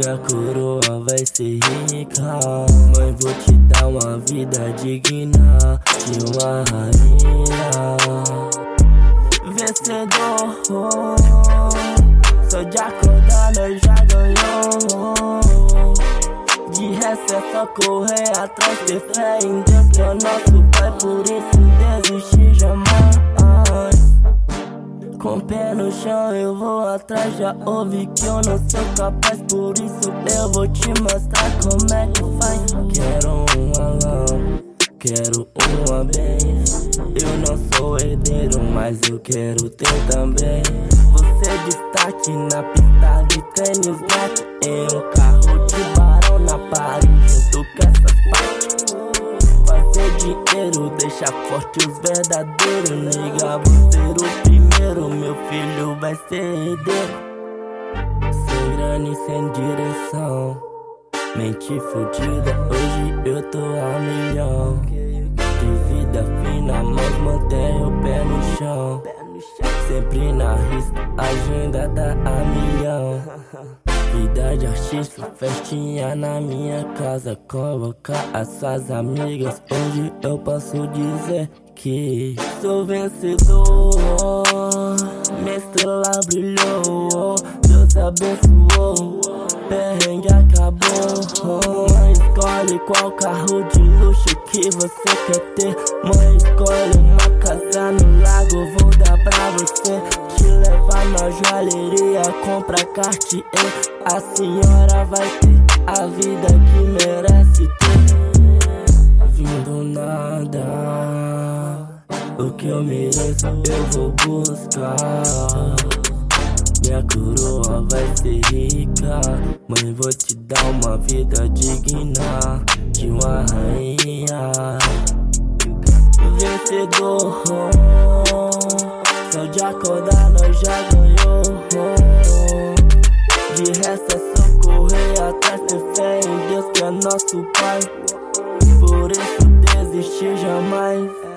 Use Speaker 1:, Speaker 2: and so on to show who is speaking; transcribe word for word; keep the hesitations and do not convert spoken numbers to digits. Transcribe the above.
Speaker 1: Minha coroa vai ser rica. Mãe, vou te dar uma vida digna de uma rainha. Vencedor, só de acordar nós já ganhou. De resto é só correr atrás, ter fé em Deus que é o nosso Pai. Por isso desistir jamais. Com o pé no chão eu vou atrás. Já ouvi que eu não sou capaz, por isso eu vou te mostrar como é que faz. Quero um alão, quero uma bem. Eu não sou herdeiro, mas eu quero ter também. Você destaque na pista de tênis black, em um carro de barão na parede junto com essas partes. Fazer dinheiro, deixar forte os verdadeiros. Nigga, vou ser o primeiro, meu filho vai ser herdeiro. Sem grana e sem direção, mente fodida, hoje eu tô a milhão. De vida fina, mas mantenho o pé no chão. Sempre na risca, agenda tá a milhão. Vida de artista, festinha na minha casa. Convocar as suas amigas, hoje eu posso dizer que sou vencedor. Minha estrela brilhou, Deus abençoou, perrengue acabou. Mãe, escolhe qual carro de luxo que você quer ter. Mãe, escolhe uma casa no lago, vou dar pra você. Te levar na joalheria, compra Cartier. A senhora vai ter a vida que merece ter. Vindo nada, o que eu mereço eu vou buscar. Minha coroa vai ser rica. Mãe, vou te dar uma vida digna de uma rainha. Vencedor, só de acordar nós já ganhou. De resto é só correr atrás, ter fé em Deus que é nosso Pai. Por isso desistir jamais.